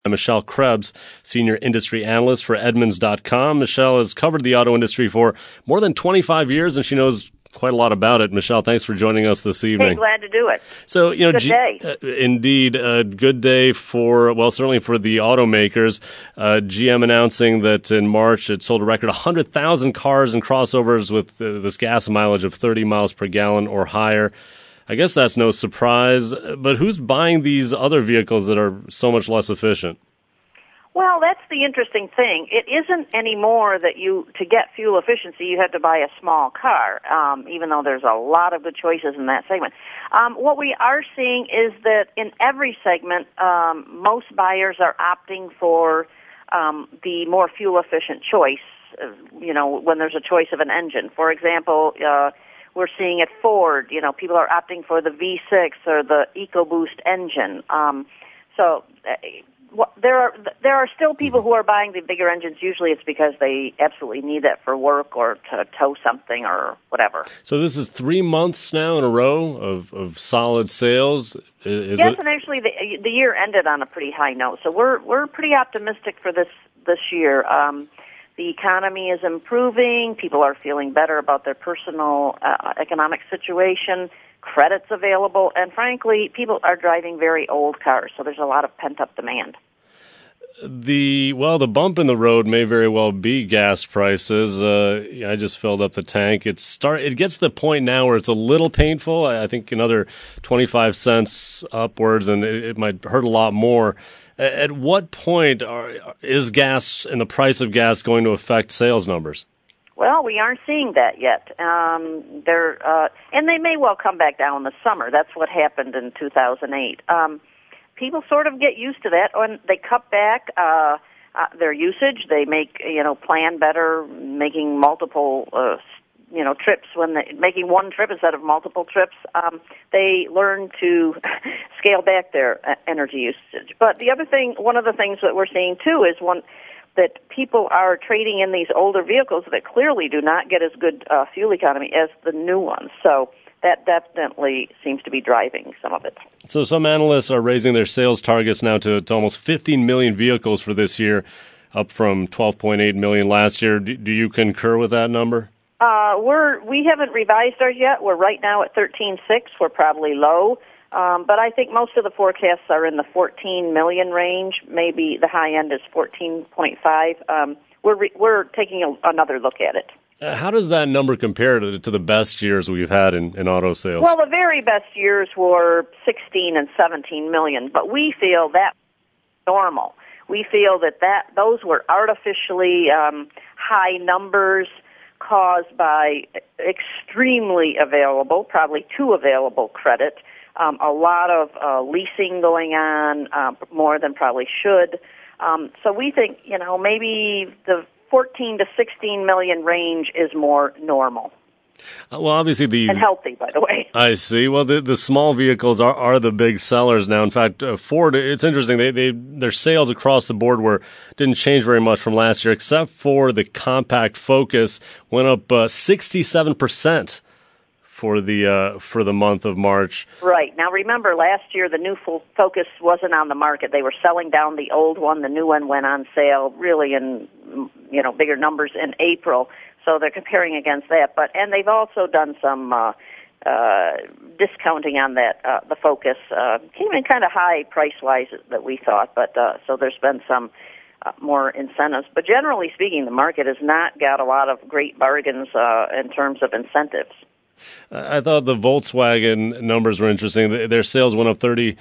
Michelle Krebs, Senior Industry Analyst for Edmunds.com. Michelle has covered the auto industry for more than 25 years, and she knows quite a lot about it. Michelle, thanks for joining us this evening. Hey, glad to do it. So, good day. Indeed, a good day certainly for the automakers. GM announcing that in March it sold a record 100,000 cars and crossovers with this gas mileage of 30 miles per gallon or higher. I guess that's no surprise, but who's buying these other vehicles that are so much less efficient? Well, that's the interesting thing. It isn't anymore that to get fuel efficiency, you have to buy a small car, even though there's a lot of good choices in that segment. What we are seeing is that in every segment, most buyers are opting for the more fuel-efficient choice, when there's a choice of an engine. For example, we're seeing at Ford, people are opting for the V6 or the EcoBoost engine. There are still people who are buying the bigger engines. Usually it's because they absolutely need that for work or to tow something or whatever. So this is 3 months now in a row of solid sales. And actually the year ended on a pretty high note. So we're pretty optimistic for this year. The economy is improving. People are feeling better about their personal economic situation. Credit's available. And frankly, people are driving very old cars, so there's a lot of pent-up demand. The bump in the road may very well be gas prices. I just filled up the tank. It gets to the point now where it's a little painful. I think another 25 cents upwards, and it might hurt a lot more. At what point is gas and the price of gas going to affect sales numbers? Well, we aren't seeing that yet. And they may well come back down in the summer. That's what happened in 2008. People sort of get used to that, and they cut back their usage. They plan better, making multiple trips making one trip instead of multiple trips. They learn to scale back their energy usage. But one of the things that we're seeing too is that people are trading in these older vehicles that clearly do not get as good fuel economy as the new ones. So that definitely seems to be driving some of it. So some analysts are raising their sales targets now to almost 15 million vehicles for this year, up from 12.8 million last year. Do you concur with that number? We haven't revised ours yet. We're right now at 13.6. We're probably low. But I think most of the forecasts are in the 14 million range. Maybe the high end is 14.5. We're taking another look at it. How does that number compare to the best years we've had in auto sales? Well, the very best years were 16 and 17 million, but we feel that's normal. We feel that those were artificially high numbers caused by extremely available, probably too available credit, a lot of leasing going on, more than probably should. So we think, maybe the 14 to 16 million range is more normal. Well, obviously and healthy, by the way. I see. Well, the small vehicles are the big sellers now. In fact, Ford, it's interesting. Their sales across the board didn't change very much from last year, except for the compact Focus went up 67% for the month of March. Right. Now, remember, last year the new Focus wasn't on the market. They were selling down the old one. The new one went on sale really in bigger numbers in April. So they're comparing against that. And they've also done some discounting on that. The Focus came in kind of high price-wise that we thought, but so there's been some more incentives. But generally speaking, the market has not got a lot of great bargains in terms of incentives. I thought the Volkswagen numbers were interesting. Their sales went up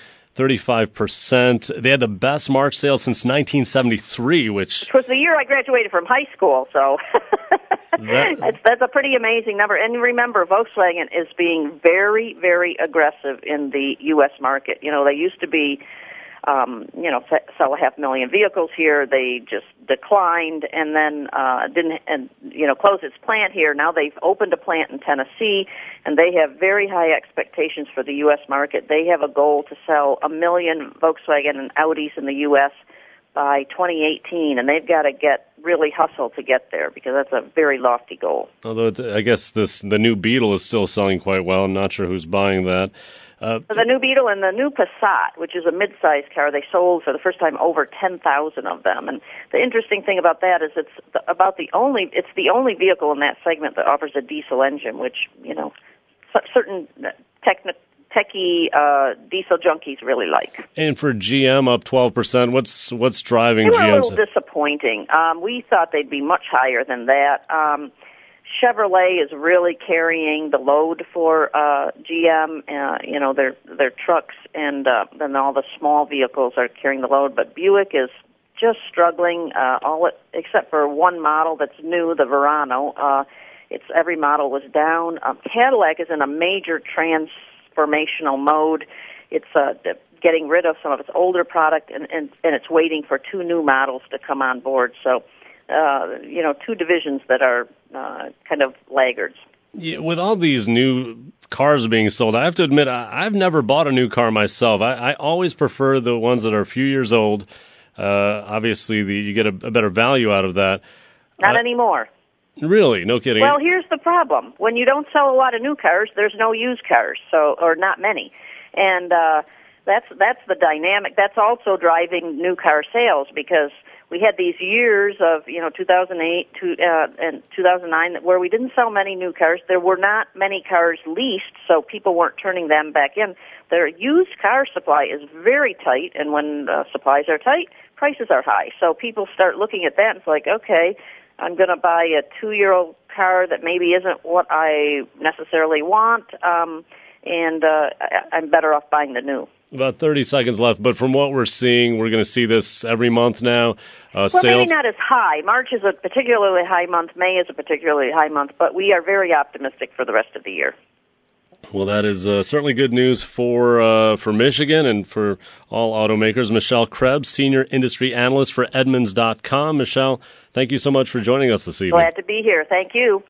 35%. They had the best March sales since 1973, which was the year I graduated from high school, so that's a pretty amazing number. And remember, Volkswagen is being very, very aggressive in the U.S. market. They used to be sell 500,000 vehicles here. They just declined and then closed its plant here. Now they've opened a plant in Tennessee, and they have very high expectations for the U.S. market. They have a goal to sell 1 million Volkswagen and Audis in the U.S. by 2018, and they've got to really hustle to get there because that's a very lofty goal. Although I guess the new Beetle is still selling quite well. I'm not sure who's buying that. So the new Beetle and the new Passat, which is a mid-sized car, they sold for the first time over 10,000 of them. And the interesting thing about that is it's the only vehicle in that segment that offers a diesel engine, which, certain techie diesel junkies really like. And for GM up 12%, what's driving GM? They were a little disappointing. We thought they'd be much higher than that. Chevrolet is really carrying the load for GM. Their trucks and then all the small vehicles are carrying the load. But Buick is just struggling. Except for one model that's new, the Verano. Every model was down. Cadillac is in a major transformational mode. It's getting rid of some of its older product, and it's waiting for two new models to come on board. So, two divisions that are kind of laggards. Yeah, with all these new cars being sold, I have to admit, I've never bought a new car myself. I always prefer the ones that are a few years old. Obviously, you get a better value out of that. Not anymore. Really? No kidding. Well, here's the problem. When you don't sell a lot of new cars, there's no used cars, or not many. And that's the dynamic. That's also driving new car sales, because we had these years of 2008 and 2009 where we didn't sell many new cars. There were not many cars leased, so people weren't turning them back in. Their used car supply is very tight, and when supplies are tight, prices are high. So people start looking at that, and it's like, okay, I'm going to buy a 2-year-old car that maybe isn't what I necessarily want, and I'm better off buying the new. About 30 seconds left, but from what we're seeing, we're going to see this every month now. Sales, maybe not as high. March is a particularly high month. May is a particularly high month, but we are very optimistic for the rest of the year. Well, that is certainly good news for Michigan and for all automakers. Michelle Krebs, Senior Industry Analyst for Edmunds.com. Michelle, thank you so much for joining us this evening. Glad to be here. Thank you.